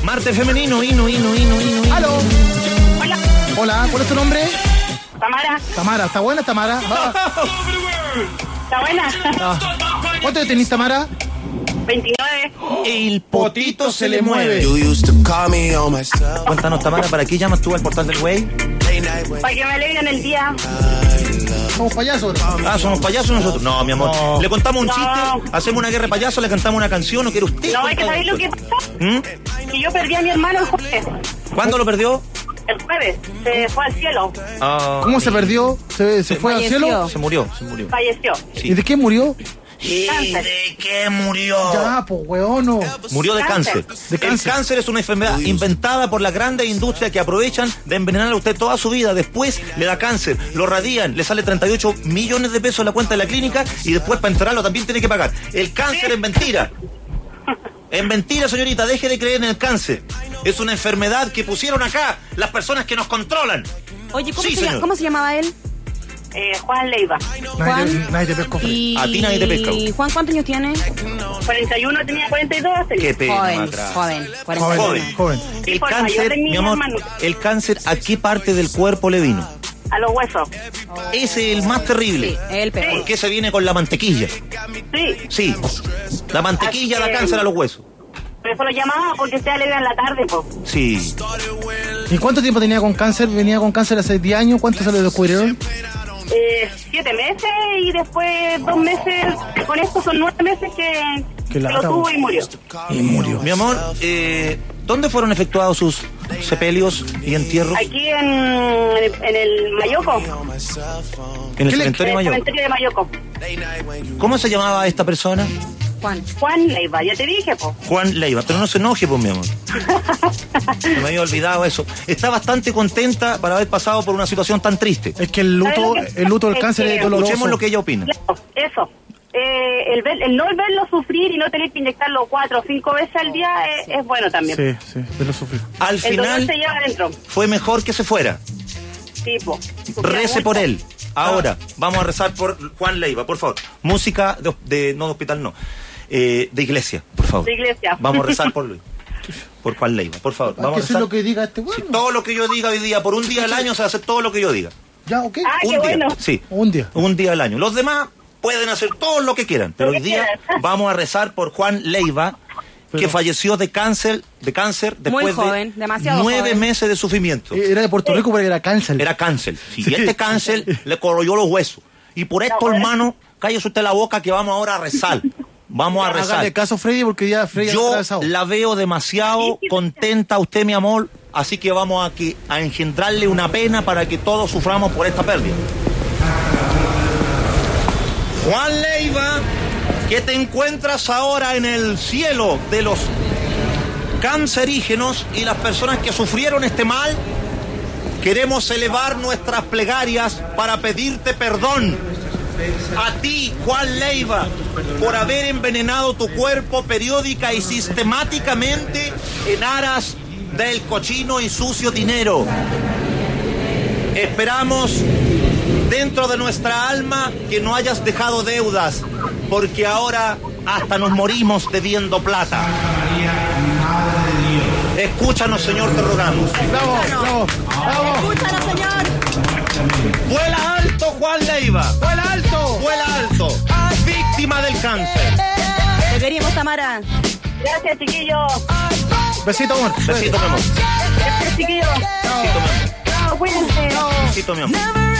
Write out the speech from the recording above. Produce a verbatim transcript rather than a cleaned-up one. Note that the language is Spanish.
Martes femenino, hino, hino, hino, hino. ¡Aló! Hola. Hola, ¿cuál es tu nombre? Tamara. Tamara, ¿está buena Tamara? Ah. ¿Está buena? Ah. ¿Cuánto te tenés, Tamara? veintinueve. El potito se le mueve. Cuéntanos, Tamara, ¿para qué llamas tú al portal del güey? Para que me alegren el día. Somos payasos. Ah, ¿somos payasos nosotros? No, mi amor. No. Le contamos un No. chiste, hacemos una guerra de payasos, le cantamos una canción, ¿o quiere usted? No, es que contar ¿sabéis lo una que historia? pasó? ¿Mm? Que yo perdí a mi hermano el jueves. ¿Cuándo lo perdió? El jueves. Se fue al cielo. Ah, ¿Cómo se perdió? ¿Se, se fue al falleció. cielo? Se murió, se murió. Falleció. Sí. ¿Y de qué murió? ¿Y Cáncer. de qué murió? Ya, pues, weón, no. Murió de cáncer. Cáncer. De cáncer. El cáncer es una enfermedad inventada por las grandes industrias que aprovechan de envenenar a usted toda su vida. Después le da cáncer, lo radian, le sale treinta y ocho millones de pesos en la cuenta de la clínica y después para enterrarlo también tiene que pagar. El cáncer es mentira. Es mentira, señorita, deje de creer en el cáncer. Es una enfermedad que pusieron acá las personas que nos controlan. Oye, ¿cómo, Sí, se, llama, señor. ¿cómo se llamaba él? Eh, Juan Leiva. Nadie, Juan. te, nadie te pescó. Y... A ti nadie te pesca. ¿Y Juan cuántos años tiene? cuarenta y uno, tenía cuarenta y dos. Qué pena, Joven, matra. joven, Joven, cuarenta y uno. Joven. joven. El Por mayor cáncer, de mi mi amor, hermano. el cáncer, ¿a qué parte del cuerpo le vino? A los huesos. Ese es el más terrible. Sí, el peor. Porque se viene con la mantequilla. Sí. Sí, la mantequilla Así da que- cáncer a los huesos. Por eso lo llamaba, porque se alegra en la tarde, po. Sí. ¿Y cuánto tiempo tenía con cáncer? ¿Venía con cáncer hace diez años? ¿Cuánto se le descubrieron? Eh, siete meses y después dos meses. Con esto son nueve meses que, Qué que lata, lo tuvo po. y murió. Y murió. Mi amor, eh, ¿dónde fueron efectuados sus sepelios y entierros? Aquí en, en el Mayoco. En el ¿Qué le- cementerio En el Mayor. cementerio de Mayoco. ¿Cómo se llamaba esta persona? Juan. Juan Leiva, ya te dije, po. Juan Leiva, pero no se enoje, pues, mi amor. Se me había olvidado eso. Está bastante contenta para haber pasado por una situación tan triste. Es que el luto, ¿Sabes lo que- el luto del es cáncer que- es doloroso. Escuchemos lo que ella opina. Claro, eso. Eh, el, ver- el no verlo sufrir y no tener que inyectarlo cuatro o cinco veces al día es, es bueno también. Sí, sí, de lo sufrir. Al El dolor final se lleva adentro. fue mejor que se fuera. Tipo. Rece por él. Ahora, vamos a rezar por Juan Leiva, por favor. Música de, de- no de hospital, no. Eh, de iglesia, por favor. De iglesia. Vamos a rezar por Luis. Por Juan Leiva, por favor. Hay Vamos que a hacer rezar. lo que diga este Sí, bueno. todo lo que yo diga hoy día, por un día al año, se va a hacer todo lo que yo diga. Ya, ok. Ah, Un qué día, bueno. sí. Un día. Un día al año. Los demás pueden hacer todo lo que quieran, pero Lo hoy que día quieran. vamos a rezar por Juan Leiva, que Pero- falleció de cáncer, de cáncer después joven, de demasiado nueve joven. meses de sufrimiento. Era de Puerto Rico, pero era cáncer. Era cáncer. Sí, Sí. Y este cáncer le corroyó los huesos. Y por esto, hermano, cállese usted la boca que vamos ahora a rezar. Vamos a rezar. Hágale caso, Freddy, porque ya Freddy ya está Yo atravesado. la veo demasiado contenta a usted, mi amor, así que vamos a, que, a engendrarle una pena para que todos suframos por esta pérdida. Juan Leiva, que te encuentras ahora en el cielo de los cancerígenos y las personas que sufrieron este mal, queremos elevar nuestras plegarias para pedirte perdón. A ti, Juan Leiva, por haber envenenado tu cuerpo periódica y sistemáticamente en aras del cochino y sucio dinero. Esperamos dentro de nuestra alma que no hayas dejado deudas, porque ahora hasta nos morimos debiendo plata. Escúchanos, Señor, te rogamos. Bravo, bravo, bravo. Escúchalo, señor. Vuela alto, Juan Leiva. ¡Vuela alto! Vuela alto. Víctima del cáncer. Te queríamos, Tamara. Gracias, chiquillos. Besito, amor. Besito, mi amor. Gracias, chiquillos. Besito, mi amor. Chao, cuídense. Besito, mi amor.